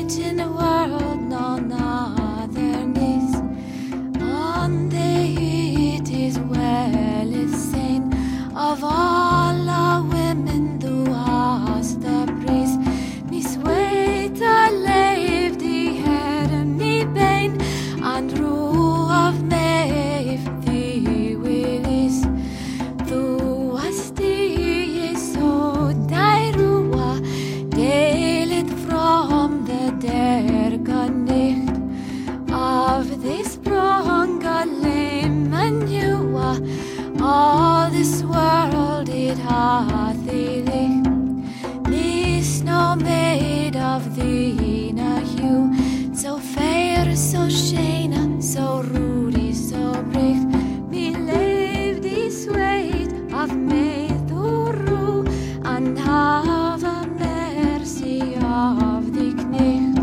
age in the world, none other needs. On the it is well is seen of all the women who has the praise. Me sweet I leave the hair and me bane and rule of me if thee will is. Thou hast thee so dairua delit from the derganicht of this pronga limb and you all this world it hath thee licht. Nis no made of thee na hue, so fair, so shana, so rudy, so bricht. Me leave this weight of me through, and have a mercy of the knecht.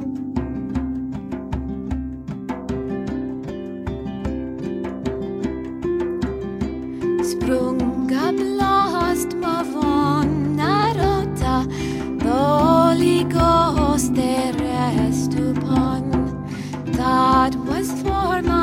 Sprunga blast ma vonna rota, the Holy Ghost the rest upon. That was for my